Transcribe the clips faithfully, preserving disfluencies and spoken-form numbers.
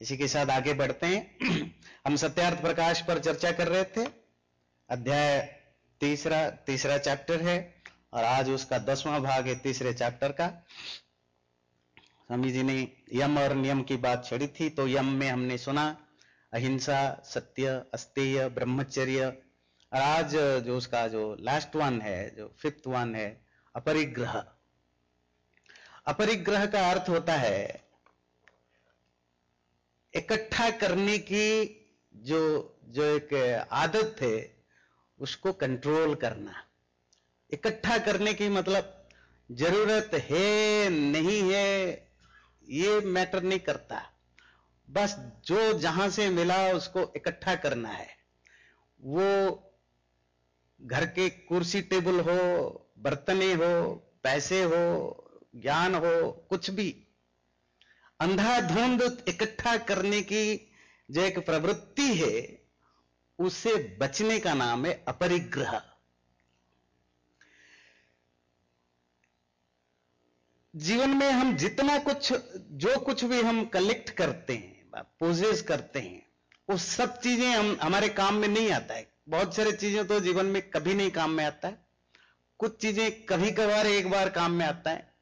इसी के साथ आगे बढ़ते हैं। हम सत्यार्थ प्रकाश पर चर्चा कर रहे थे। अध्याय तीसरा तीसरा चैप्टर है और आज उसका दसवां भाग है तीसरे चैप्टर का। स्वामी जी ने यम और नियम की बात छेड़ी थी, तो यम में हमने सुना अहिंसा, सत्य, अस्तेय, ब्रह्मचर्य, और आज जो उसका जो लास्ट वन है, जो फिफ्थ वन है, अपरिग्रह। अपरिग्रह का अर्थ होता है इकट्ठा करने की जो जो एक आदत है उसको कंट्रोल करना। इकट्ठा करने की मतलब जरूरत है नहीं है ये मैटर नहीं करता, बस जो जहां से मिला उसको इकट्ठा करना है। वो घर के कुर्सी टेबल हो, बर्तने हो, पैसे हो, ज्ञान हो, कुछ भी अंधाधुंध इकट्ठा करने की जो एक प्रवृत्ति है उससे बचने का नाम है अपरिग्रह। जीवन में हम जितना कुछ जो कुछ भी हम कलेक्ट करते हैं, पोजेस करते हैं, वो सब चीजें हम हमारे काम में नहीं आता है। बहुत सारी चीजें तो जीवन में कभी नहीं काम में आता है, कुछ चीजें कभी कभार एक बार काम में आता है,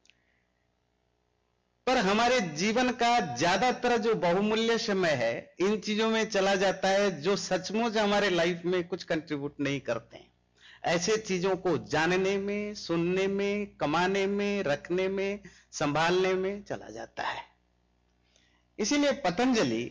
पर हमारे जीवन का ज्यादातर जो बहुमूल्य समय है इन चीजों में चला जाता है जो सचमुच हमारे लाइफ में कुछ कंट्रीब्यूट नहीं करते हैं। ऐसे चीजों को जानने में, सुनने में, कमाने में, रखने में, संभालने में चला जाता है। इसीलिए पतंजलि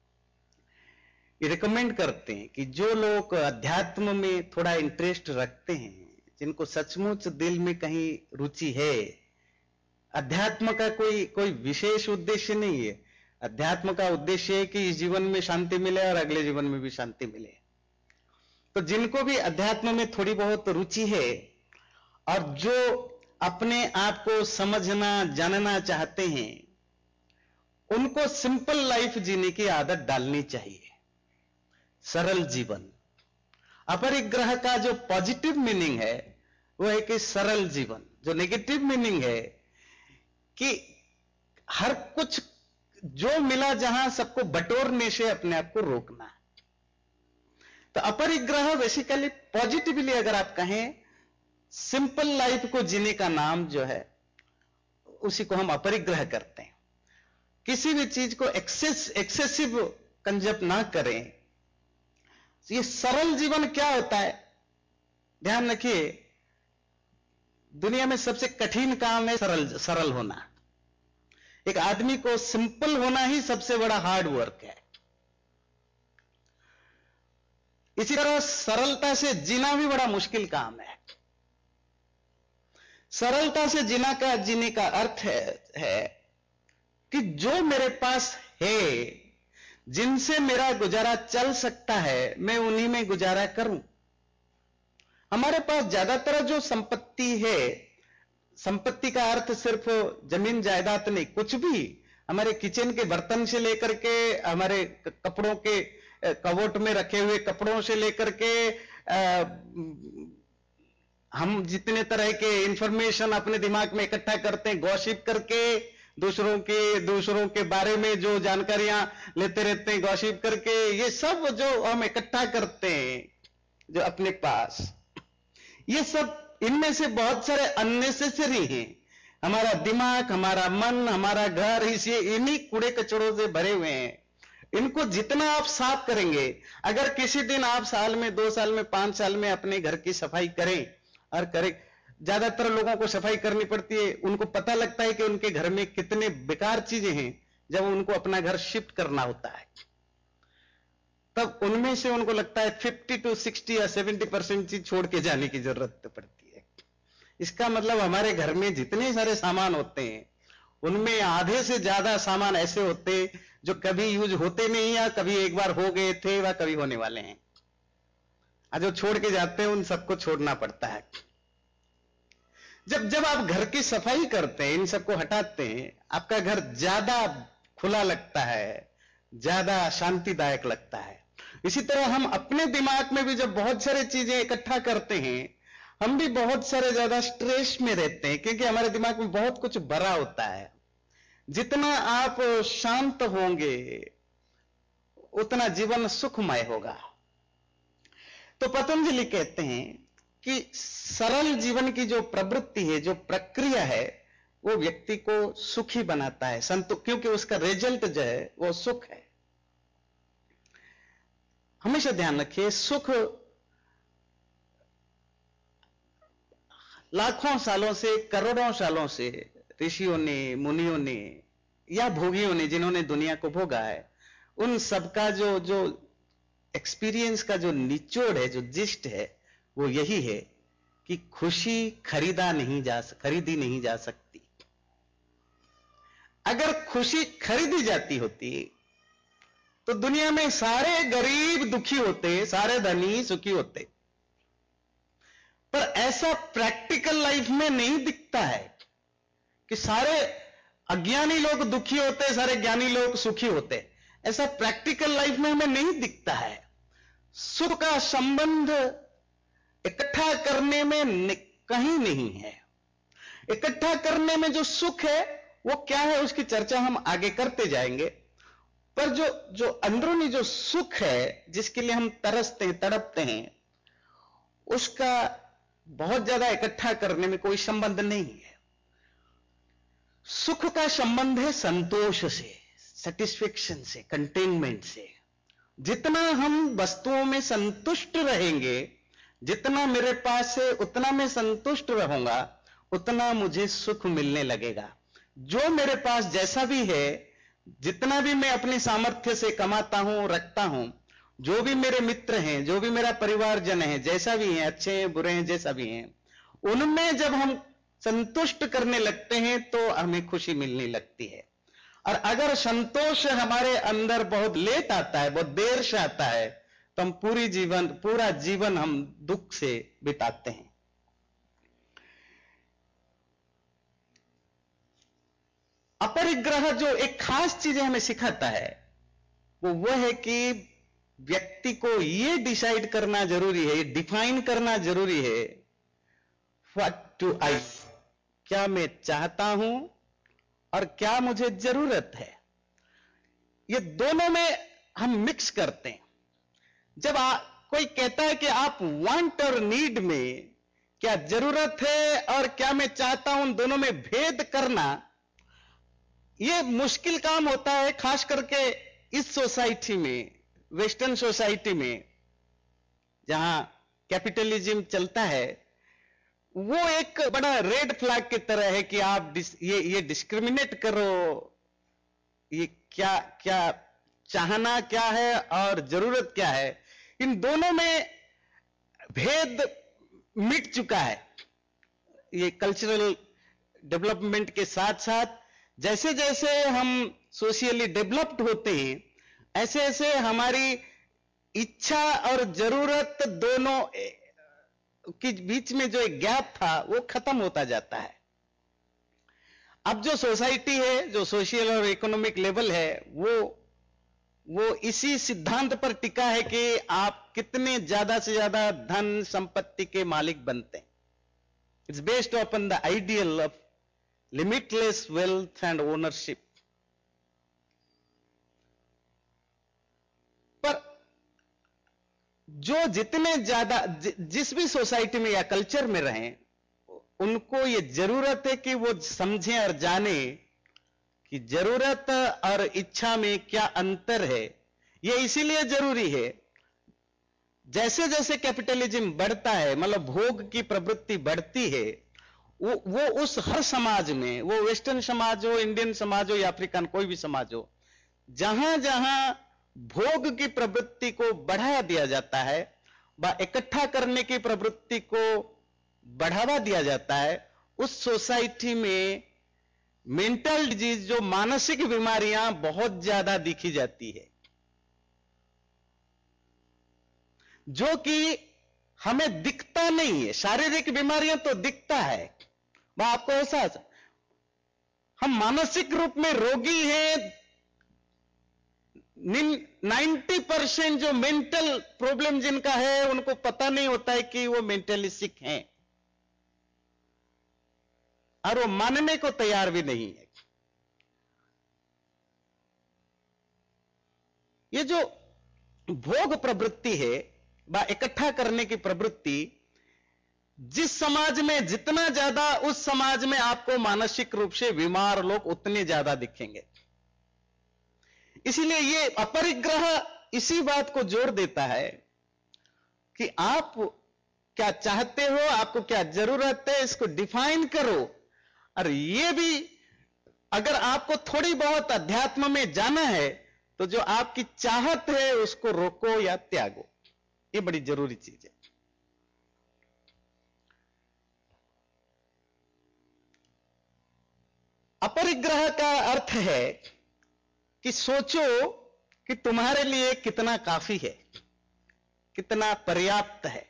रिकमेंड करते हैं कि जो लोग अध्यात्म में थोड़ा इंटरेस्ट रखते हैं, जिनको सचमुच दिल में कहीं रुचि है, अध्यात्म का कोई कोई विशेष उद्देश्य नहीं है। अध्यात्म का उद्देश्य है कि इस जीवन में शांति मिले और अगले जीवन में भी शांति मिले। तो जिनको भी अध्यात्म में थोड़ी बहुत रुचि है और जो अपने आप को समझना जानना चाहते हैं, उनको सिंपल लाइफ जीने की आदत डालनी चाहिए, सरल जीवन। अपरिग्रह का जो पॉजिटिव मीनिंग है वो है कि सरल जीवन। जो नेगेटिव मीनिंग है कि हर कुछ जो मिला जहां सबको बटोरने से अपने आप को रोकना। तो अपरिग्रह बेसिकली पॉजिटिवली अगर आप कहें, सिंपल लाइफ को जीने का नाम जो है उसी को हम अपरिग्रह करते हैं। किसी भी चीज को एक्सेस एक्सेसिव कंजप ना करें। ये सरल जीवन क्या होता है, ध्यान रखिए, दुनिया में सबसे कठिन काम है सरल सरल होना। एक आदमी को सिंपल होना ही सबसे बड़ा हार्ड वर्क है। इसी तरह सरलता से जीना भी बड़ा मुश्किल काम है। सरलता से जीना का जीने का अर्थ है, है कि जो मेरे पास है, जिनसे मेरा गुजारा चल सकता है, मैं उन्हीं में गुजारा करूं। हमारे पास ज्यादातर जो संपत्ति है, संपत्ति का अर्थ सिर्फ जमीन जायदाद नहीं, कुछ भी, हमारे किचन के बर्तन से लेकर के, हमारे कपड़ों के कबोर्ड में रखे हुए कपड़ों से लेकर के आ, हम जितने तरह के इंफॉर्मेशन अपने दिमाग में इकट्ठा करते हैं, गॉसिप करके दूसरों के दूसरों के बारे में जो जानकारियां लेते रहते हैं, गॉसिप करके, ये सब जो हम इकट्ठा करते हैं जो अपने पास, ये सब इनमें से बहुत सारे अननेसेसरी हैं। हमारा दिमाग, हमारा मन, हमारा घर, इसे इन्हीं कूड़े कचड़ों से भरे हुए हैं। इनको जितना आप साफ करेंगे, अगर किसी दिन आप साल में, दो साल में, पांच साल में अपने घर की सफाई करें और करें, ज्यादातर लोगों को सफाई करनी पड़ती है, उनको पता लगता है कि उनके घर में कितने बेकार चीजें हैं। जब उनको अपना घर शिफ्ट करना होता है तब उनमें से उनको लगता है फिफ्टी टू सिक्सटी या सेवेंटी परसेंट चीज छोड़ के जाने की जरूरत पड़ती है। इसका मतलब हमारे घर में जितने सारे सामान होते हैं उनमें आधे से ज्यादा सामान ऐसे होते हैं जो कभी यूज होते नहीं या कभी एक बार हो गए थे व कभी होने वाले हैं। जो छोड़ के जाते हैं उन सबको छोड़ना पड़ता है। जब जब आप घर की सफाई करते हैं, इन सबको हटाते हैं, आपका घर ज्यादा खुला लगता है, ज्यादा शांतिदायक लगता है। इसी तरह हम अपने दिमाग में भी जब बहुत सारी चीजें इकट्ठा करते हैं, हम भी बहुत सारे ज्यादा स्ट्रेस में रहते हैं, क्योंकि हमारे दिमाग में बहुत कुछ भरा होता है। जितना आप शांत होंगे उतना जीवन सुखमय होगा। तो पतंजलि कहते हैं कि सरल जीवन की जो प्रवृत्ति है, जो प्रक्रिया है, वो व्यक्ति को सुखी बनाता है, संतु क्योंकि उसका रिजल्ट जो है वो सुख है। हमेशा ध्यान रखिए, सुख लाखों सालों से, करोड़ों सालों से ऋषियों ने, मुनियों ने या भोगियों ने, जिन्होंने दुनिया को भोगा है, उन सबका जो जो एक्सपीरियंस का जो निचोड़ है, जो जिस्ट है, वो यही है कि खुशी खरीदा नहीं जा खरीदी नहीं जा सकती। अगर खुशी खरीदी जाती होती तो दुनिया में सारे गरीब दुखी होते, सारे धनी सुखी होते। पर ऐसा प्रैक्टिकल लाइफ में नहीं दिखता है कि सारे अज्ञानी लोग दुखी होते, सारे ज्ञानी लोग सुखी होते। ऐसा प्रैक्टिकल लाइफ में हमें नहीं दिखता है। सुख का संबंध इकट्ठा करने में कहीं नहीं है। इकट्ठा करने में जो सुख है वो क्या है, उसकी चर्चा हम आगे करते जाएंगे। पर जो जो अंदरूनी जो सुख है, जिसके लिए हम तरसते हैं, तड़पते हैं, उसका बहुत ज्यादा इकट्ठा करने में कोई संबंध नहीं है। सुख का संबंध है संतोष से, सेटिस्फेक्शन से, कंटेनमेंट से। जितना हम वस्तुओं में संतुष्ट रहेंगे, जितना मेरे पास है उतना मैं संतुष्ट रहूंगा, उतना मुझे सुख मिलने लगेगा। जो मेरे पास जैसा भी है, जितना भी मैं अपनी सामर्थ्य से कमाता हूं, रखता हूं, जो भी मेरे मित्र हैं, जो भी मेरा परिवारजन है, जैसा भी है, अच्छे हैं बुरे हैं, जैसा भी हैं, उनमें जब हम संतुष्ट करने लगते हैं तो हमें खुशी मिलने लगती है। और अगर संतोष हमारे अंदर बहुत लेट आता है, बहुत देर से आता है, तो हम पूरी जीवन पूरा जीवन हम दुख से बिताते हैं। अपरिग्रह जो एक खास चीज हमें सिखाता है, वो वो है कि व्यक्ति को यह डिसाइड करना जरूरी है, डिफाइन करना जरूरी है, व्हाट टू आई, क्या मैं चाहता हूं और क्या मुझे जरूरत है। ये दोनों में हम मिक्स करते हैं। जब आ, कोई कहता है कि आप वांट और नीड में क्या जरूरत है और क्या मैं चाहता हूं, दोनों में भेद करना, यह मुश्किल काम होता है, खास करके इस सोसाइटी में, वेस्टर्न सोसाइटी में, जहां कैपिटलिज्म चलता है। वो एक बड़ा रेड फ्लैग की तरह है कि आप डिस, ये ये डिस्क्रिमिनेट करो, ये क्या क्या चाहना क्या है और जरूरत क्या है, इन दोनों में भेद मिट चुका है। ये कल्चरल डेवलपमेंट के साथ साथ जैसे जैसे हम सोशली डेवलप्ड होते हैं, ऐसे ऐसे हमारी इच्छा और जरूरत दोनों के बीच में जो एक गैप था वो खत्म होता जाता है। अब जो सोसाइटी है, जो सोशल और इकोनॉमिक लेवल है, वो वो इसी सिद्धांत पर टिका है कि आप कितने ज्यादा से ज्यादा धन संपत्ति के मालिक बनते हैं। It's based upon the ideal of limitless wealth and ownership. पर जो जितने ज्यादा जि, जिस भी सोसाइटी में या कल्चर में रहें, उनको ये जरूरत है कि वो समझें और जाने कि जरूरत और इच्छा में क्या अंतर है। ये इसीलिए जरूरी है, जैसे जैसे कैपिटलिज्म बढ़ता है, मतलब भोग की प्रवृत्ति बढ़ती है, वो वो उस हर समाज में, वो वेस्टर्न समाज हो, इंडियन समाज हो या अफ्रीकन कोई भी समाज हो, जहां जहां भोग की प्रवृत्ति को बढ़ाया दिया जाता है, व इकट्ठा करने की प्रवृत्ति को बढ़ावा दिया जाता है, उस सोसाइटी में मेंटल डिजीज, जो मानसिक बीमारियां बहुत ज्यादा दिखी जाती है, जो कि हमें दिखता नहीं है। शारीरिक बीमारियां तो दिखता है, वह आपको एहसास, हम मानसिक रूप में रोगी हैं। नाइन्टी परसेंट जो मेंटल प्रॉब्लम जिनका है, उनको पता नहीं होता है कि वो मेंटली सिक हैं, और वो मानने को तैयार भी नहीं है। ये जो भोग प्रवृत्ति है व इकट्ठा करने की प्रवृत्ति, जिस समाज में जितना ज्यादा, उस समाज में आपको मानसिक रूप से बीमार लोग उतने ज्यादा दिखेंगे। इसीलिए ये अपरिग्रह इसी बात को जोर देता है कि आप क्या चाहते हो, आपको क्या जरूरत है, इसको डिफाइन करो। और ये भी अगर आपको थोड़ी बहुत अध्यात्म में जाना है तो जो आपकी चाहत है उसको रोको या त्यागो, ये बड़ी जरूरी चीज है। अपरिग्रह का अर्थ है कि सोचो कि तुम्हारे लिए कितना काफी है, कितना पर्याप्त है।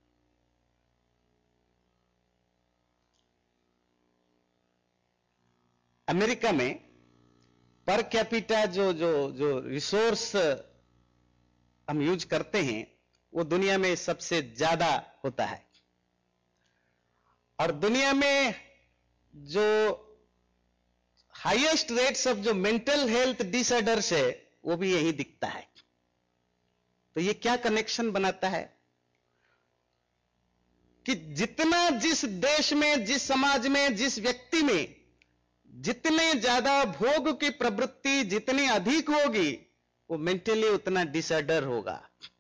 अमेरिका में पर कैपिटा जो जो जो रिसोर्स हम यूज करते हैं वो दुनिया में सबसे ज्यादा होता है, और दुनिया में जो हाईएस्ट रेट्स ऑफ जो मेंटल हेल्थ डिसऑर्डर्स है वो भी यही दिखता है। तो ये क्या कनेक्शन बनाता है कि जितना जिस देश में, जिस समाज में, जिस व्यक्ति में जितने ज्यादा भोग की प्रवृत्ति जितनी अधिक होगी वो मेंटली उतना डिसऑर्डर होगा।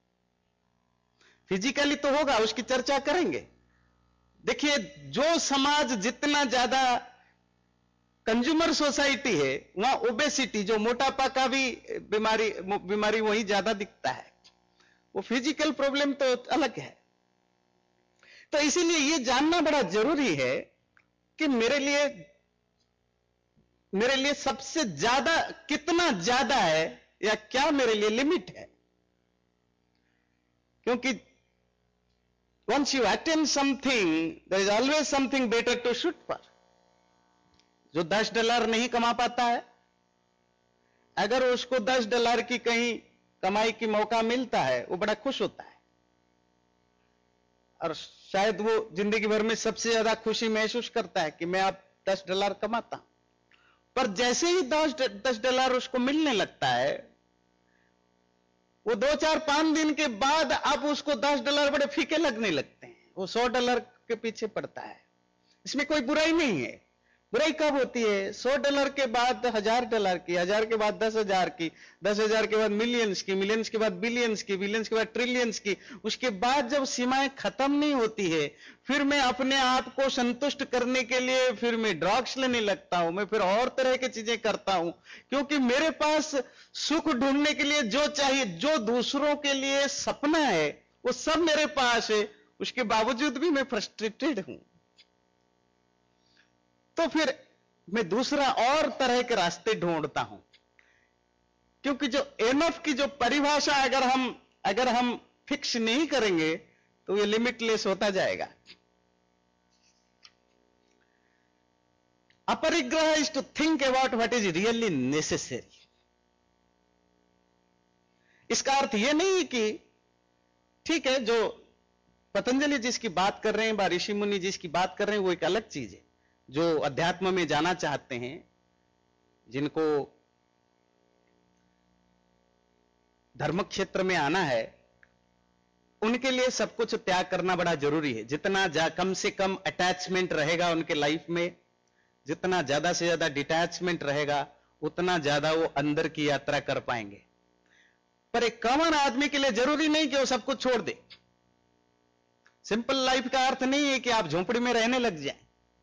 फिजिकली तो होगा, उसकी चर्चा करेंगे। देखिए, जो समाज जितना ज्यादा कंज्यूमर सोसाइटी है वहां ओबेसिटी, जो मोटापा का भी बीमारी बीमारी वही ज्यादा दिखता है। वो फिजिकल प्रॉब्लम तो अलग है। तो इसीलिए ये जानना बड़ा जरूरी है कि मेरे लिए मेरे लिए सबसे ज्यादा कितना ज्यादा है या क्या मेरे लिए लिमिट है। क्योंकि once you attain something, there is always something better to shoot for. जो दस डॉलर नहीं कमा पाता है, अगर उसको दस डॉलर की कहीं कमाई की मौका मिलता है वो बड़ा खुश होता है, और शायद वो जिंदगी भर में सबसे ज्यादा खुशी महसूस करता है कि मैं अब दस डॉलर कमाता हूं। पर जैसे ही दस दस डॉलर उसको मिलने लगता है, वो दो चार पांच दिन के बाद अब उसको दस डॉलर बड़े फीके लगने लगते हैं, वो सौ डॉलर के पीछे पड़ता है। इसमें कोई बुराई नहीं है। बुराई कब होती है? सौ डॉलर के बाद हजार डॉलर की, हजार के बाद दस हजार की, दस हजार के बाद मिलियंस की, मिलियंस के बाद बिलियंस की, बिलियंस के बाद ट्रिलियंस की। उसके बाद जब सीमाएं खत्म नहीं होती है, फिर मैं अपने आप को संतुष्ट करने के लिए फिर मैं ड्रग्स लेने लगता हूं, मैं फिर और तरह की चीजें करता हूं, क्योंकि मेरे पास सुख ढूंढने के लिए जो चाहिए, जो दूसरों के लिए सपना है, वो सब मेरे पास है। उसके बावजूद भी मैं फ्रस्ट्रेटेड हूं। तो फिर मैं दूसरा और तरह के रास्ते ढूंढता हूं, क्योंकि जो एनफ की जो परिभाषा अगर हम अगर हम फिक्स नहीं करेंगे तो ये लिमिटलेस होता जाएगा। अपरिग्रह is to think about what is really necessary. इसका अर्थ यह नहीं कि ठीक है, जो पतंजलि जिसकी बात कर रहे हैं, बा ऋषि मुनि जिसकी बात कर रहे हैं, वो एक अलग चीज है। जो अध्यात्म में जाना चाहते हैं, जिनको धर्म क्षेत्र में आना है, उनके लिए सब कुछ त्याग करना बड़ा जरूरी है। जितना जा कम से कम अटैचमेंट रहेगा उनके लाइफ में, जितना ज्यादा से ज्यादा डिटैचमेंट रहेगा, उतना ज्यादा वो अंदर की यात्रा कर पाएंगे। पर एक कॉमन आदमी के लिए जरूरी नहीं कि वो सब कुछ छोड़ दे। सिंपल लाइफ का अर्थ नहीं है कि आप झोंपड़ी में रहने लग जाएं।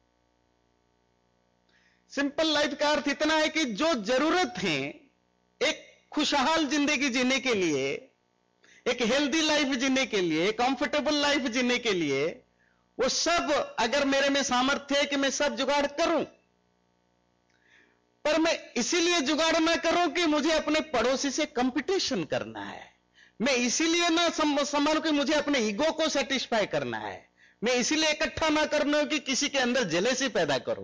सिंपल लाइफ का अर्थ इतना है कि जो जरूरत है एक खुशहाल जिंदगी जीने के लिए, एक हेल्दी लाइफ जीने के लिए, कंफर्टेबल लाइफ जीने के लिए, वो सब अगर मेरे में सामर्थ्य है कि मैं सब जुगाड़ करूं, पर मैं इसीलिए जुगाड़ ना करूं कि मुझे अपने पड़ोसी से कंपटीशन करना है। मैं इसीलिए ना समझूं कि मुझे अपने ईगो को सेटिस्फाई करना है। मैं इसीलिए इकट्ठा ना करना कि किसी के अंदर जेलेसी पैदा करूं।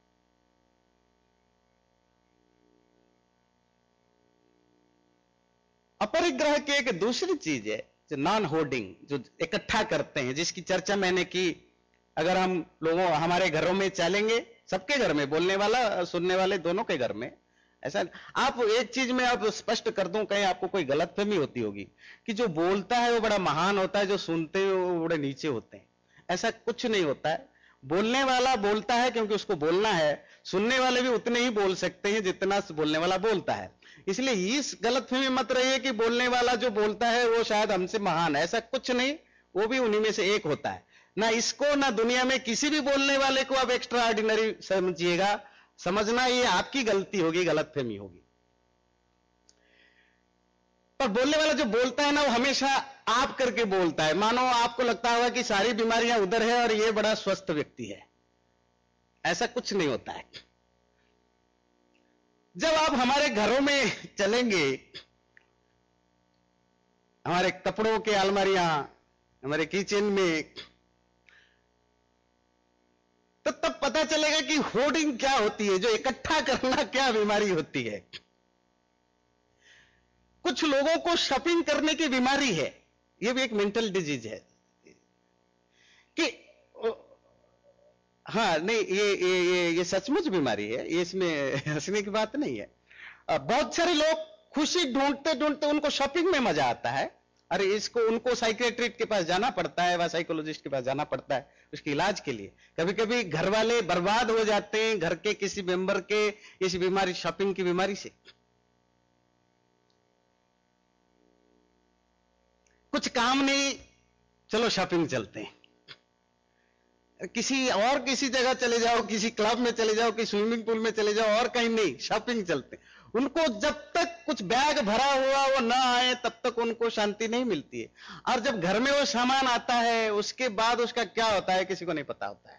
अपरिग्रह की एक दूसरी चीज है जो नॉन होर्डिंग, जो इकट्ठा करते हैं, जिसकी चर्चा मैंने की। अगर हम लोगों हमारे घरों में चलेंगे, सबके घर में, बोलने वाला सुनने वाले दोनों के घर में, ऐसा आप एक चीज में आप स्पष्ट कर दूं, कहीं आपको कोई गलतफहमी होती होगी कि जो बोलता है वो बड़ा महान होता है, जो सुनते हैं वो बड़े नीचे होते हैं। ऐसा कुछ नहीं होता है। बोलने वाला बोलता है क्योंकि उसको बोलना है, सुनने वाले भी उतने ही बोल सकते हैं जितना बोलने वाला बोलता है। इसलिए इस गलतफहमी मत रहिए कि बोलने वाला जो बोलता है वो शायद हमसे महान है, ऐसा कुछ नहीं, वो भी उन्हीं में से एक होता है। ना इसको ना दुनिया में किसी भी बोलने वाले को आप एक्स्ट्रा ऑर्डिनरी समझिएगा, समझना ये आपकी गलती होगी, गलतफहमी होगी। पर बोलने वाला जो बोलता है ना, वो हमेशा आप करके बोलता है। मानो आपको लगता होगा कि सारी बीमारियां उधर है और ये बड़ा स्वस्थ व्यक्ति है, ऐसा कुछ नहीं होता है। जब आप हमारे घरों में चलेंगे, हमारे कपड़ों के अलमारियां, हमारे किचन में, तो तब पता चलेगा कि होर्डिंग क्या होती है, जो इकट्ठा करना क्या बीमारी होती है। कुछ लोगों को शॉपिंग करने की बीमारी है, यह भी एक मेंटल डिजीज है कि हाँ नहीं, ये ये ये ये सचमुच बीमारी है, ये इसमें हंसने की बात नहीं है। बहुत सारे लोग खुशी ढूंढते ढूंढते उनको शॉपिंग में मजा आता है। अरे इसको उनको साइकियाट्रिस्ट के पास जाना पड़ता है, व साइकोलॉजिस्ट के पास जाना पड़ता है उसके इलाज के लिए। कभी कभी घर वाले बर्बाद हो जाते हैं, घर के किसी मेंबर के इस बीमारी, शॉपिंग की बीमारी से। कुछ काम नहीं, चलो शॉपिंग चलते हैं, किसी और किसी जगह चले जाओ, किसी क्लब में चले जाओ, किसी स्विमिंग पूल में चले जाओ, और कहीं नहीं, शॉपिंग चलते हैं। उनको जब तक कुछ बैग भरा हुआ वो ना आए तब तक उनको शांति नहीं मिलती है। और जब घर में वो सामान आता है उसके बाद उसका क्या होता है किसी को नहीं पता होता है।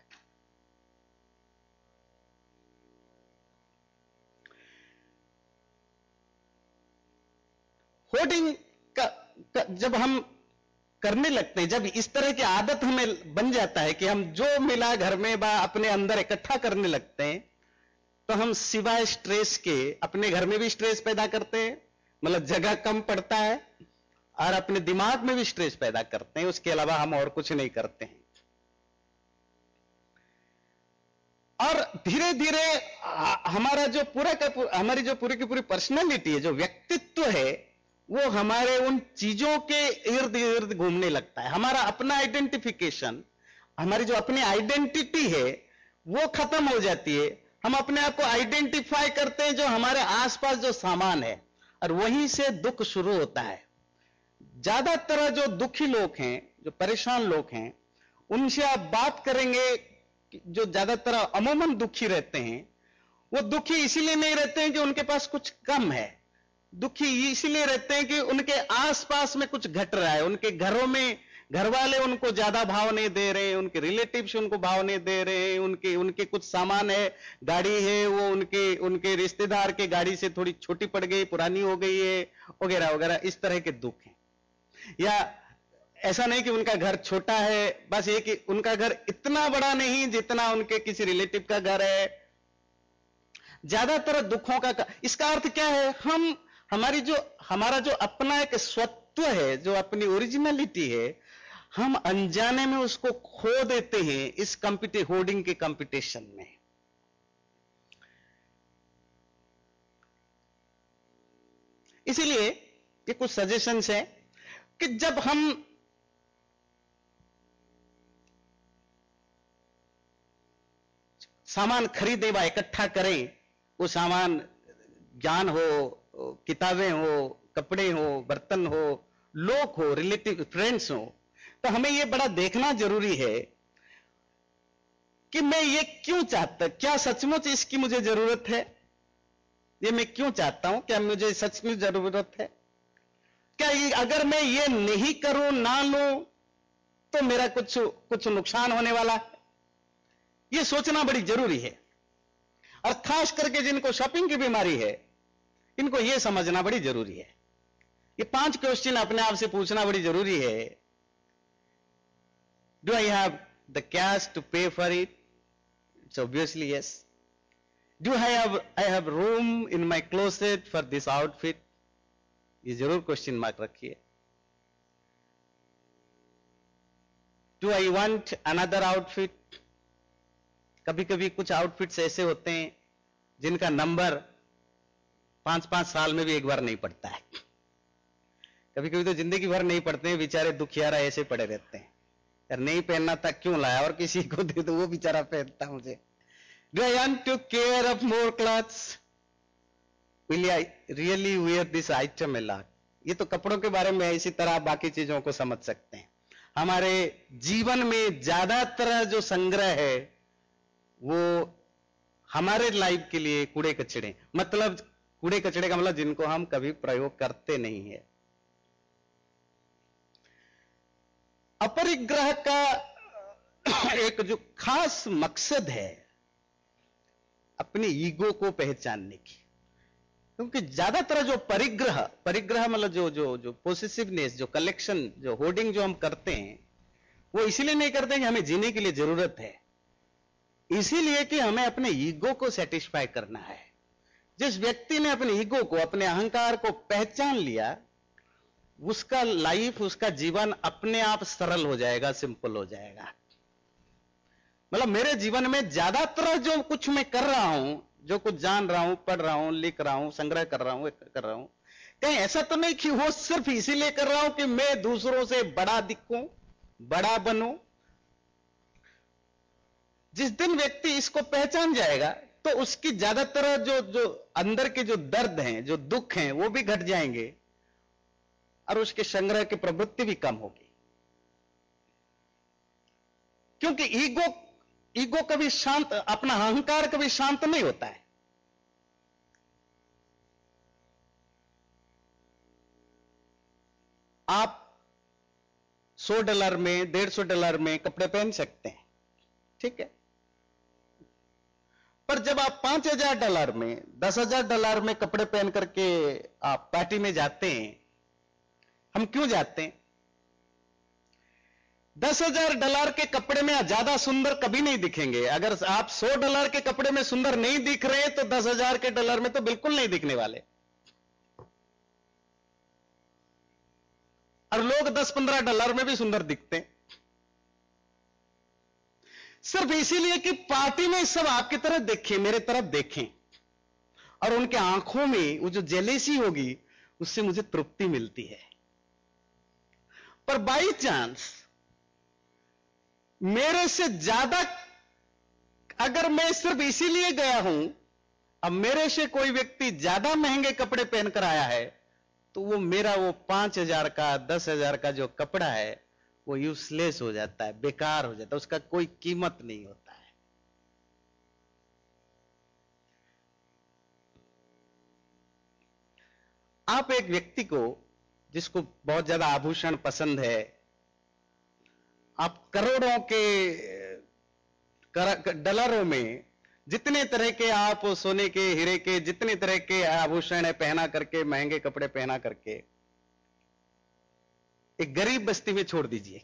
होर्डिंग का, का जब हम करने लगते हैं, जब इस तरह की आदत हमें बन जाता है कि हम जो मिला घर में बा अपने अंदर इकट्ठा करने लगते हैं, तो हम सिवाय स्ट्रेस के अपने घर में भी स्ट्रेस पैदा करते हैं, मतलब जगह कम पड़ता है, और अपने दिमाग में भी स्ट्रेस पैदा करते हैं। उसके अलावा हम और कुछ नहीं करते हैं। और धीरे धीरे हमारा जो पूरा का पूरा, हमारी जो पूरी की पूरी पर्सनैलिटी है, जो व्यक्तित्व है, वो हमारे उन चीजों के इर्द गिर्द घूमने लगता है। हमारा अपना आइडेंटिफिकेशन, हमारी जो अपनी आइडेंटिटी है वो खत्म हो जाती है। हम अपने आप को आइडेंटिफाई करते हैं जो हमारे आसपास जो सामान है, और वहीं से दुख शुरू होता है। ज्यादातर जो दुखी लोग हैं, जो परेशान लोग हैं, उनसे आप बात करेंगे, जो ज्यादातर अमूमन दुखी रहते हैं, वो दुखी इसीलिए नहीं रहते हैं कि उनके पास कुछ कम है, दुखी इसीलिए रहते हैं कि उनके आसपास में कुछ घट रहा है। उनके घरों में घर वाले उनको ज्यादा भाव नहीं दे रहे हैं, उनके रिलेटिव्स उनको भाव नहीं दे रहे हैं, उनके उनके कुछ सामान है, गाड़ी है, वो उनके उनके रिश्तेदार के गाड़ी से थोड़ी छोटी पड़ गई, पुरानी हो गई है, वगैरह वगैरह, इस तरह के दुख हैं। या ऐसा नहीं कि उनका घर छोटा है, बस ये कि उनका घर इतना बड़ा नहीं जितना उनके किसी रिलेटिव का घर है। ज्यादातर दुखों का, इसका अर्थ क्या है, हम हमारी जो हमारा जो अपना एक स्वत्व है, जो अपनी ओरिजिनलिटी है, हम अनजाने में उसको खो देते हैं इस कंपिटे होर्डिंग के कंपटीशन में। इसीलिए ये कुछ सजेशंस हैं कि जब हम सामान खरीदें व इकट्ठा करें, वो सामान ज्ञान हो, किताबें हो, कपड़े हो, बर्तन हो, लोग हो, रिलेटिव फ्रेंड्स हो, तो हमें यह बड़ा देखना जरूरी है कि मैं ये क्यों चाहता, क्या सचमुच इसकी मुझे जरूरत है, ये मैं क्यों चाहता हूं, क्या मुझे सचमुच जरूरत है, क्या ये अगर मैं ये नहीं करूं, ना लूं, तो मेरा कुछ कुछ नुकसान होने वाला है। ये सोचना बड़ी जरूरी है। और खास करके जिनको शॉपिंग की बीमारी है, इनको यह समझना बड़ी जरूरी है। ये पांच क्वेश्चन अपने आप से पूछना बड़ी जरूरी है। Do I have the cash to pay for it? It's obviously yes. Do I have I have room in my closet for this outfit? ये जरूर क्वेश्चन मार्क रखिए। Do I want another outfit? कभी कभी कुछ outfits ऐसे होते हैं जिनका नंबर पांच पांच साल में भी एक बार नहीं पढ़ता है। कभी कभी तो जिंदगी भर नहीं पढ़ते हैं, बेचारे दुखियारा ऐसे पड़े रहते हैं, यार नहीं पहनना था क्यों लाया, और किसी को दे दो वो बेचारा पहनता मुझे। Do I want to care of more clothes, will I really wear this item a lot. ये तो कपड़ों के बारे में है, इसी तरह आप बाकी चीजों को समझ सकते हैं। हमारे जीवन में ज्यादातर जो संग्रह है वो हमारे लाइफ के लिए कूड़े कचड़े, मतलब कूड़े कचड़े का मतलब जिनको हम कभी प्रयोग करते नहीं है। अपरिग्रह का एक जो खास मकसद है अपने ईगो को पहचानने की, क्योंकि ज्यादातर जो परिग्रह परिग्रह मतलब जो जो जो पोसेसिवनेस, जो कलेक्शन, जो होर्डिंग जो हम करते हैं वो इसीलिए नहीं करते कि हमें जीने के लिए जरूरत है, इसीलिए कि हमें अपने ईगो को सेटिस्फाई करना है। जिस व्यक्ति ने अपने ईगो को, अपने अहंकार को पहचान लिया, उसका लाइफ, उसका जीवन अपने आप सरल हो जाएगा, सिंपल हो जाएगा। मतलब मेरे जीवन में ज्यादातर जो कुछ मैं कर रहा हूं, जो कुछ जान रहा हूं, पढ़ रहा हूं, लिख रहा हूं, संग्रह कर रहा हूं, कर रहा हूं, कहीं ऐसा तो नहीं कि वो सिर्फ इसीलिए कर रहा हूं कि मैं दूसरों से बड़ा दिखूं, बड़ा बनूं। जिस दिन व्यक्ति इसको पहचान जाएगा तो उसकी ज्यादातर जो जो अंदर के जो दर्द हैं, जो दुख हैं, वो भी घट जाएंगे और उसके संग्रह की प्रवृत्ति भी कम होगी। क्योंकि ईगो ईगो कभी शांत, अपना अहंकार कभी शांत नहीं होता है। आप सौ डॉलर में, डेढ़ सौ डॉलर में कपड़े पहन सकते हैं, ठीक है, पर जब आप पांच हजार डॉलर में, दस हजार डॉलर में कपड़े पहन करके आप पार्टी में जाते हैं, हम क्यों जाते हैं? दस हजार डॉलर के कपड़े में ज्यादा सुंदर कभी नहीं दिखेंगे। अगर आप सौ डॉलर के कपड़े में सुंदर नहीं दिख रहे तो दस हजार के डॉलर में तो बिल्कुल नहीं दिखने वाले। और लोग दस पंद्रह डॉलर में भी सुंदर दिखते हैं, सिर्फ इसीलिए कि पार्टी में सब आपकी तरफ देखें, मेरे तरफ देखें, और उनके आंखों में वो जो जेलेसी होगी उससे मुझे तृप्ति मिलती है। पर बाई चांस मेरे से ज्यादा अगर मैं सिर्फ इसीलिए गया हूं, अब मेरे से कोई व्यक्ति ज्यादा महंगे कपड़े पहनकर आया है, तो वो मेरा वो पांच हजार का, दस हजार का जो कपड़ा है वो यूजलेस हो जाता है, बेकार हो जाता है, उसका कोई कीमत नहीं होता है। आप एक व्यक्ति को जिसको बहुत ज्यादा आभूषण पसंद है, आप करोड़ों के डॉलरों में जितने तरह के आप सोने के, हीरे के, जितने तरह के आभूषण है पहना करके, महंगे कपड़े पहना करके एक गरीब बस्ती में छोड़ दीजिए,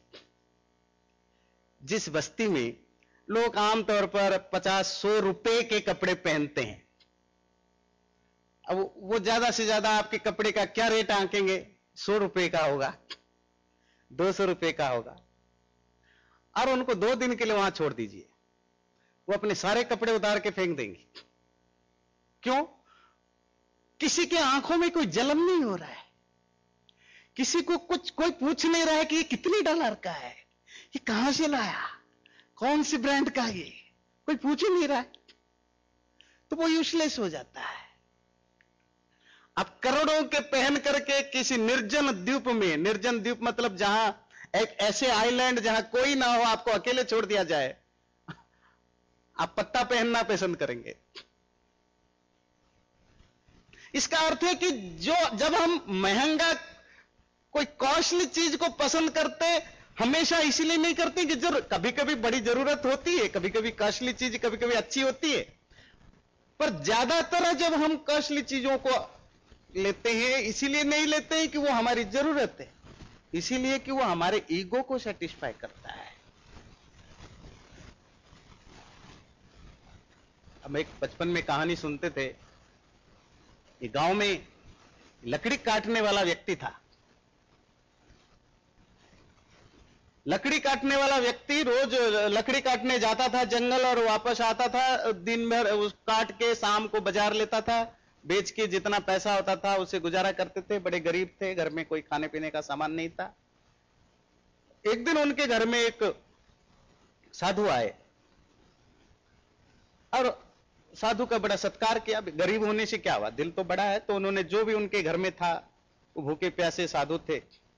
जिस बस्ती में लोग आमतौर पर पचास सौ रुपए के कपड़े पहनते हैं। अब वो ज्यादा से ज्यादा आपके कपड़े का क्या रेट आंकेंगे? सौ रुपए का होगा, दो सौ रुपए का होगा, और उनको दो दिन के लिए वहां छोड़ दीजिए, वो अपने सारे कपड़े उतार के फेंक देंगे। क्यों? किसी के आंखों में कोई जलन नहीं हो रहा है, किसी को कुछ कोई पूछ नहीं रहा है कि ये कितने डॉलर का है, ये कहां से लाया, कौन सी ब्रांड का, ये कोई पूछ ही नहीं रहा है, तो वो यूजलेस हो जाता है। अब करोड़ों के पहन करके किसी निर्जन द्वीप में, निर्जन द्वीप मतलब जहां एक ऐसे आइलैंड जहां कोई ना हो, आपको अकेले छोड़ दिया जाए, आप पत्ता पहनना पसंद करेंगे। इसका अर्थ है कि जो जब हम महंगा कोई कॉस्टली चीज को पसंद करते, हमेशा इसीलिए नहीं करते कि जरूर कभी कभी बड़ी जरूरत होती है, कभी कभी कॉस्टली चीज कभी कभी अच्छी होती है, पर ज्यादातर जब हम कॉस्टली चीजों को लेते हैं इसीलिए नहीं लेते हैं कि वो हमारी जरूरत है, इसीलिए कि वो हमारे ईगो को सेटिस्फाई करता है। हम एक बचपन में कहानी सुनते थे, ये गांव में लकड़ी काटने वाला व्यक्ति था। लकड़ी काटने वाला व्यक्ति रोज लकड़ी काटने जाता था जंगल और वापस आता था, दिन भर उस काट के शाम को बाजार लेता था, बेच के जितना पैसा होता था उसे गुजारा करते थे। बड़े गरीब थे, घर में कोई खाने पीने का सामान नहीं था। एक दिन उनके घर में एक साधु आए और साधु का बड़ा सत्कार किया। गरीब होने से क्या हुआ, दिल तो बड़ा है। तो उन्होंने जो भी उनके घर में था, वो भूखे प्यासे साधु थे,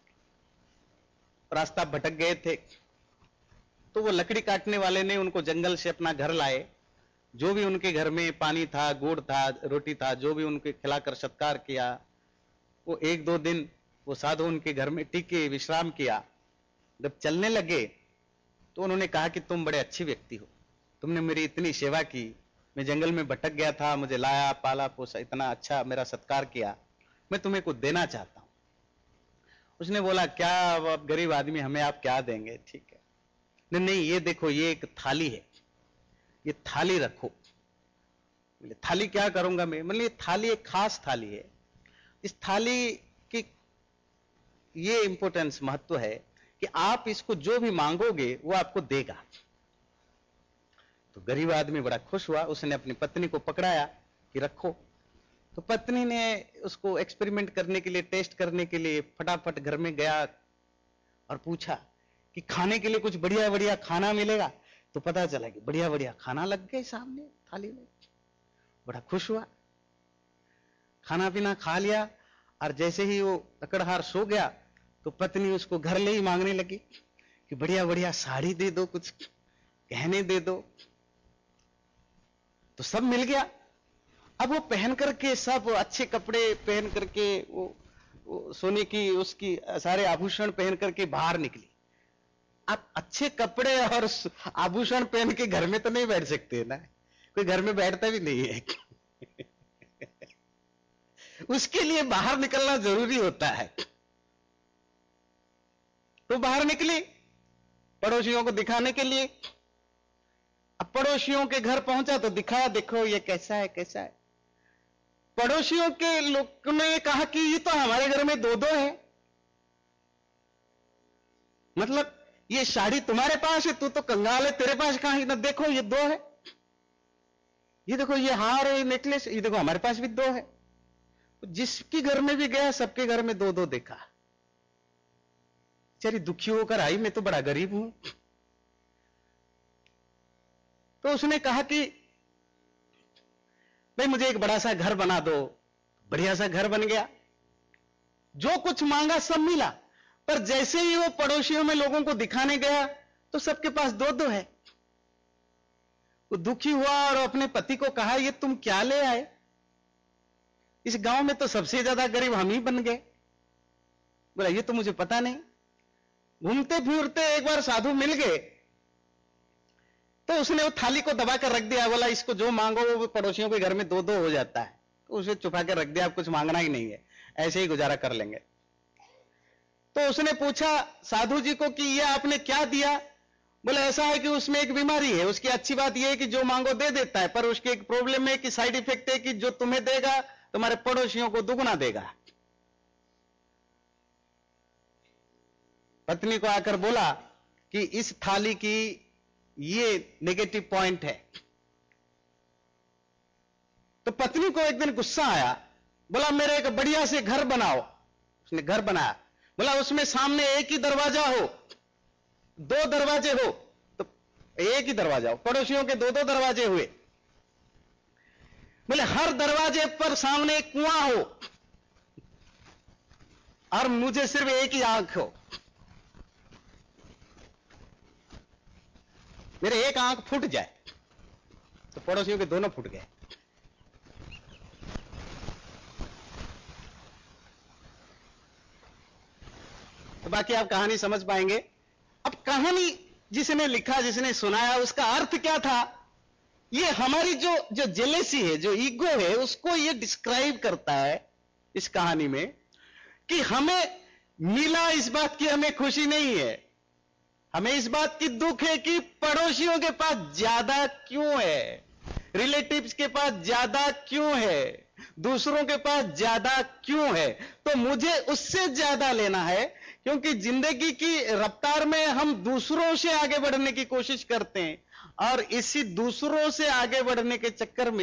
रास्ता भटक गए थे, तो वो लकड़ी काटने वाले ने उनको जंगल से अपना घर लाए। जो भी उनके घर में पानी था, गुड़ था, रोटी था, जो भी उनके खिलाकर सत्कार किया। वो एक दो दिन वो साधु उनके घर में टिके, विश्राम किया। जब चलने लगे तो उन्होंने कहा कि तुम बड़े अच्छे व्यक्ति हो, तुमने मेरी इतनी सेवा की, मैं जंगल में भटक गया था, मुझे लाया, पाला, पोसा, इतना अच्छा मेरा सत्कार किया, मैं तुम्हें कुछ देना चाहता हूं। उसने बोला, क्या आप गरीब आदमी, हमें आप क्या देंगे? ठीक है, नहीं नहीं, ये देखो, ये एक थाली है, ये थाली रखो। बोले, थाली क्या करूंगा मैं? मतलब ये थाली एक खास थाली है, इस थाली की ये इंपॉर्टेंस, महत्व है कि आप इसको जो भी मांगोगे वो आपको देगा। तो गरीब आदमी बड़ा खुश हुआ, उसने अपनी पत्नी को पकड़ाया कि रखो। तो पत्नी ने उसको एक्सपेरिमेंट करने के लिए, टेस्ट करने के लिए फटाफट घर में गया और पूछा कि खाने के लिए कुछ बढ़िया बढ़िया खाना मिलेगा? तो पता चला कि बढ़िया बढ़िया खाना लग गए सामने थाली में। बड़ा खुश हुआ, खाना पीना खा लिया, और जैसे ही वो तकड़हार सो गया तो पत्नी उसको घर ले ही मांगने लगी कि बढ़िया बढ़िया साड़ी दे दो, कुछ गहने दे दो। तो सब मिल गया। अब वो पहन करके, सब अच्छे कपड़े पहन करके, वो, वो सोने की उसकी सारे आभूषण पहन करके बाहर निकली। आप अच्छे कपड़े और आभूषण पहन के घर में तो नहीं बैठ सकते ना, कोई घर में बैठता भी नहीं है। उसके लिए बाहर निकलना जरूरी होता है। तो बाहर निकली पड़ोसियों को दिखाने के लिए। अब पड़ोसियों के घर पहुंचा तो दिखाया, देखो ये कैसा है, कैसा है। पड़ोसियों के लोगों ने कहा कि ये तो हमारे घर में दो दो है, मतलब ये साड़ी तुम्हारे पास है, तू तो कंगाल है, तेरे पास कहां है? ना, देखो ये दो है, ये देखो ये हार है, नेकलेस, ये देखो हमारे पास भी दो है। जिसके घर में भी गया सबके घर में दो दो देखा। चली दुखी होकर आई, मैं तो बड़ा गरीब हूं। तो उसने कहा कि भाई मुझे एक बड़ा सा घर बना दो। बढ़िया सा घर बन गया, जो कुछ मांगा सब मिला। पर जैसे ही वो पड़ोसियों में लोगों को दिखाने गया तो सबके पास दो दो है। वो दुखी हुआ और अपने पति को कहा, ये तुम क्या ले आए? इस गांव में तो सबसे ज्यादा गरीब हम ही बन गए। बोला, ये तो मुझे पता नहीं। घूमते फिरते एक बार साधु मिल गए तो उसने वो थाली को दबा कर रख दिया। बोला, इसको जो मांगो वो पड़ोसियों के घर में दो दो हो जाता है। तो उसे छुपा कर रख दिया, अब कुछ मांगना ही नहीं है, ऐसे ही गुजारा कर लेंगे। तो उसने पूछा साधु जी को कि ये आपने क्या दिया? बोले, ऐसा है कि उसमें एक बीमारी है, उसकी अच्छी बात यह है कि जो मांगो दे देता है, पर उसकी एक प्रॉब्लम है कि साइड इफेक्ट है कि जो तुम्हें देगा तुम्हारे पड़ोसियों को दुगना देगा। पत्नी को आकर बोला कि इस थाली की ये नेगेटिव पॉइंट है। तो पत्नी को एक दिन गुस्सा आया, बोला, मेरे एक बढ़िया से घर बनाओ। उसने घर बनाया। बोला, उसमें सामने एक ही दरवाजा हो, दो दरवाजे हो। तो एक ही दरवाजा हो, पड़ोसियों के दो दो दरवाजे हुए। बोले, हर दरवाजे पर सामने एक कुआं हो और मुझे सिर्फ एक ही आंख हो। मेरे एक आंख फूट जाए तो पड़ोसियों के दोनों फूट गए। तो बाकी आप कहानी समझ पाएंगे। अब कहानी जिसने लिखा, जिसने सुनाया, उसका अर्थ क्या था? ये हमारी जो जो जेलेसी है, जो ईगो है, उसको ये डिस्क्राइब करता है इस कहानी में कि हमें मिला, इस बात की हमें खुशी नहीं है, हमें इस बात की दुख है कि पड़ोसियों के पास ज्यादा क्यों है, रिलेटिव्स के पास ज्यादा क्यों है, दूसरों के पास ज्यादा क्यों है। तो मुझे उससे ज्यादा लेना है, क्योंकि जिंदगी की रफ्तार में हम दूसरों से आगे बढ़ने की कोशिश करते हैं और इसी दूसरों से आगे बढ़ने के चक्कर में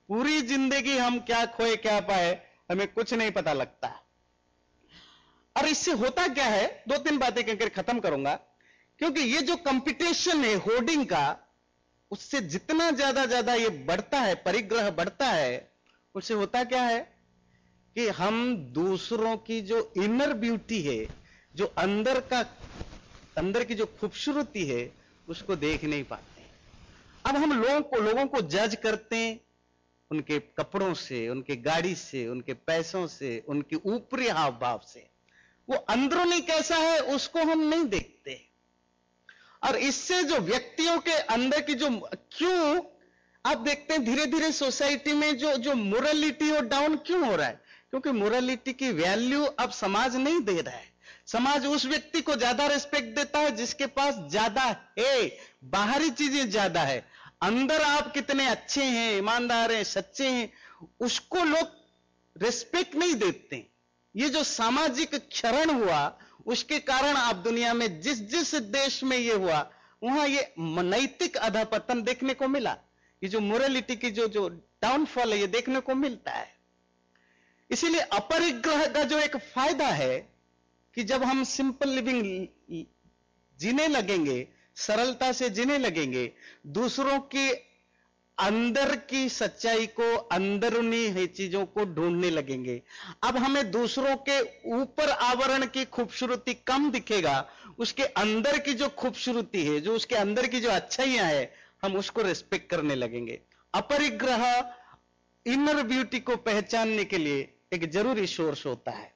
पूरी जिंदगी हम क्या खोए क्या पाए, हमें कुछ नहीं पता लगता। और इससे होता क्या है, दो तीन बातें कहकर खत्म करूंगा, क्योंकि ये जो कंपटीशन है होर्डिंग का, उससे जितना ज्यादा ज्यादा ये बढ़ता है, परिग्रह बढ़ता है, उससे होता क्या है कि हम दूसरों की जो इनर ब्यूटी है, जो अंदर का अंदर की जो खूबसूरती है, उसको देख नहीं पाते। अब हम लोगों को लोगों को जज करते हैं उनके कपड़ों से, उनके गाड़ी से, उनके पैसों से, उनके ऊपरी हाव भाव से। वो अंदरूनी कैसा है उसको हम नहीं देखते। और इससे जो व्यक्तियों के अंदर की जो, क्यों आप देखते हैं धीरे धीरे सोसाइटी में जो जो मोरालिटी और डाउन क्यों हो रहा है? क्योंकि मोरालिटी की वैल्यू अब समाज नहीं दे रहा है। समाज उस व्यक्ति को ज्यादा रिस्पेक्ट देता है जिसके पास ज्यादा है, बाहरी चीजें ज्यादा है, अंदर आप कितने अच्छे हैं, ईमानदार हैं, सच्चे हैं, उसको लोग रिस्पेक्ट नहीं देते। ये जो सामाजिक क्षरण हुआ, उसके कारण आप दुनिया में जिस जिस देश में ये हुआ, वहां ये नैतिक अधपतन देखने को मिला। ये जो मोरालिटी की जो जो डाउनफॉल है, ये देखने को मिलता है। इसीलिए अपरिग्रह का जो एक फायदा है कि जब हम सिंपल लिविंग जीने लगेंगे, सरलता से जीने लगेंगे, दूसरों के अंदर की सच्चाई को, अंदरूनी है चीजों को ढूंढने लगेंगे। अब हमें दूसरों के ऊपर आवरण की खूबसूरती कम दिखेगा, उसके अंदर की जो खूबसूरती है, जो उसके अंदर की जो अच्छाइयां है, हम उसको रिस्पेक्ट करने लगेंगे। अपरिग्रह इनर ब्यूटी को पहचानने के लिए एक जरूरी सोर्स होता है।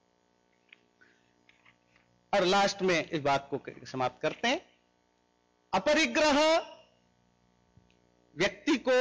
और लास्ट में इस बात को समाप्त करते हैं। अपरिग्रह व्यक्ति को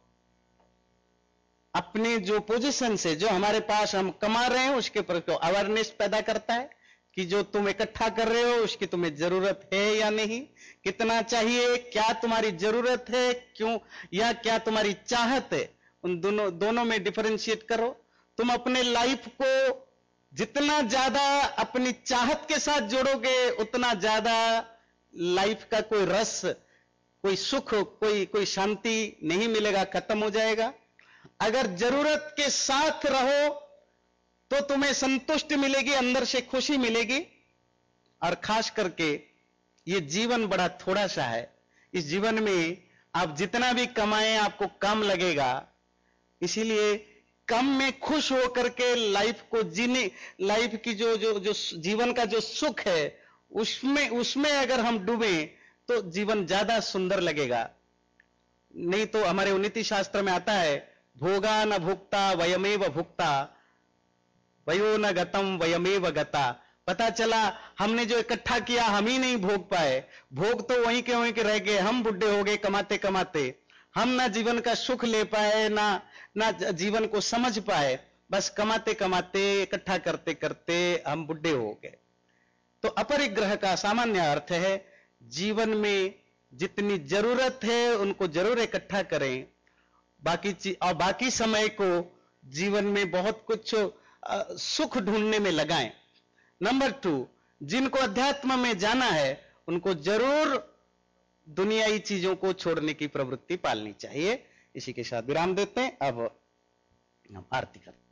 अपने जो पोजीशन से, जो हमारे पास हम कमा रहे हैं, उसके प्रति अवेयरनेस पैदा करता है कि जो तुम इकट्ठा कर रहे हो उसकी तुम्हें जरूरत है या नहीं, कितना चाहिए, क्या तुम्हारी जरूरत है, क्यों, या क्या तुम्हारी चाहत है। उन दोनों दोनों में डिफरेंशिएट करो। तुम अपने लाइफ को जितना ज्यादा अपनी चाहत के साथ जोड़ोगे, उतना ज्यादा लाइफ का कोई रस, कोई सुख, कोई कोई शांति नहीं मिलेगा, खत्म हो जाएगा। अगर जरूरत के साथ रहो तो तुम्हें संतुष्टि मिलेगी, अंदर से खुशी मिलेगी। और खास करके ये जीवन बड़ा थोड़ा सा है, इस जीवन में आप जितना भी कमाएं आपको कम लगेगा। इसीलिए कम में खुश होकर के लाइफ को जीने, लाइफ की जो जो जो जीवन का जो सुख है, उसमें उसमें अगर हम डूबे तो जीवन ज्यादा सुंदर लगेगा। नहीं तो हमारे उन्नति शास्त्र में आता है, भोगा न भुक्ता वयमेव भुक्ता, वयो न गतम वयमेव गता। पता चला हमने जो इकट्ठा किया हम ही नहीं भोग पाए, भोग तो वहीं के वहीं के रह गए, हम बुढ़े हो गए कमाते कमाते। हम ना जीवन का सुख ले पाए, ना ना जीवन को समझ पाए, बस कमाते कमाते, इकट्ठा करते करते हम बुढ़े हो गए। तो अपरिग्रह का सामान्य अर्थ है, जीवन में जितनी जरूरत है उनको जरूर इकट्ठा करें, बाकी चीज और बाकी समय को जीवन में बहुत कुछ आ, सुख ढूंढने में लगाएं। नंबर टू, जिनको अध्यात्म में जाना है उनको जरूर दुनियाई चीजों को छोड़ने की प्रवृत्ति पालनी चाहिए। इसी के साथ विराम देते हैं। अब हम आरती करते हैं।